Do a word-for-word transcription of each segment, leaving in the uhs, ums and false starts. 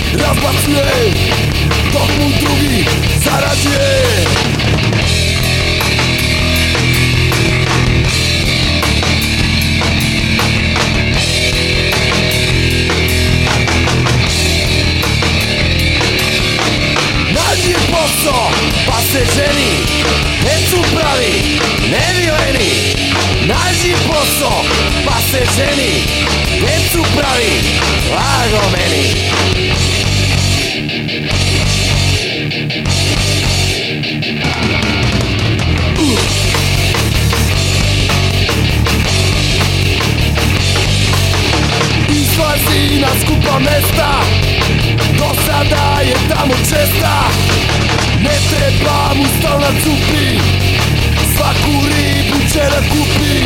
razbacuje, dok mu drugi zarađuje. Nađi posao, pa se ženi, decu pravi, nevileni. Nađi posao, pa se ženi, decu pravi, lago meni. uh. Izlazi na skupa mesta, do sada je tamo česta. Ne treba mu stalna cupi, svaku ribu će da kupi.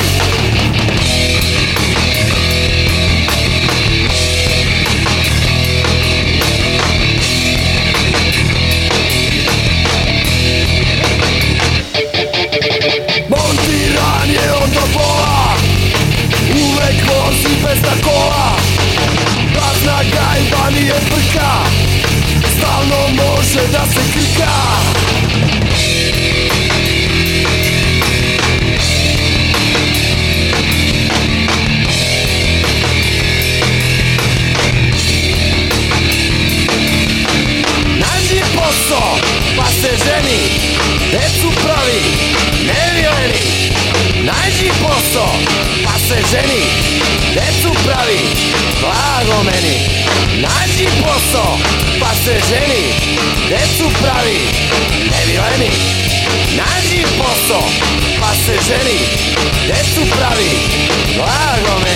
Montiran je on do bola, uvek vozi bez na kola. Prazna gajba nije frka, stalno može da se klika. Nađi posao, pa se ženi, decu pravi, nevileni. Nađi posao, pa se ženi, decu pravi, blago meni. Nađi posao, pa se ženi, decu pravi, nevileni. Nađi posao, pa se ženi, decu pravi, blago meni.